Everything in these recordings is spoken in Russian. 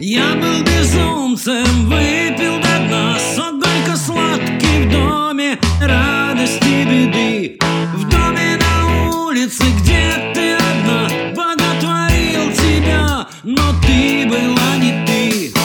Я был безумцем, выпил до дна, сок горько-сладкий в доме радости и беды. В доме на улице, где ты одна, боготворил тебя, но ты была не ты.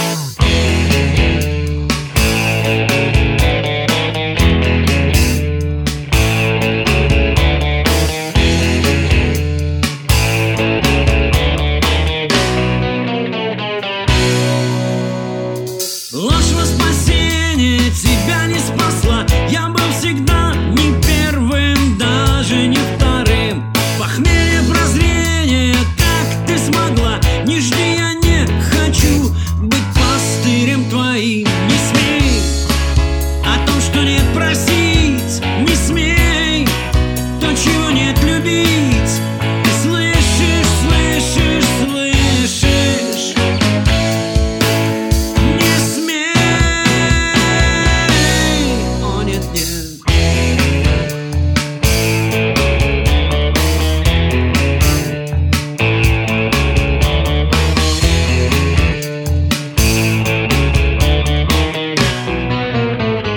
Ложь во спасение тебя не спасла. Я был всегда не первым, даже не вторым. Похмелье, прозрение, как ты смогла? Не жди, я не хочу быть пастырем твоим. Не смей о том, что нет, просить. Не смей то, чего нет, любить. Ты слышишь, слышишь, слышишь?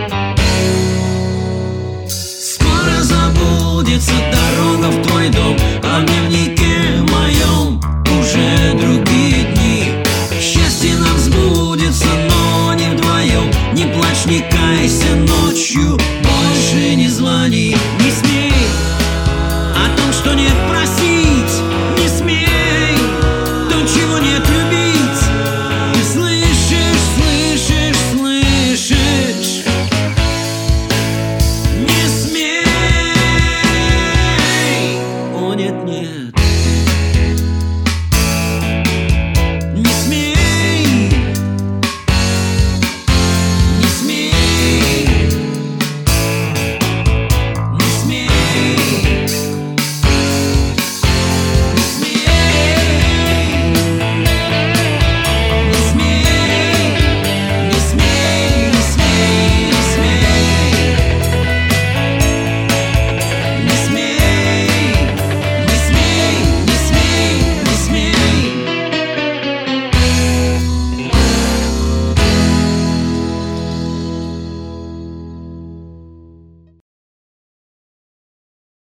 Забудется дорога в твой дом.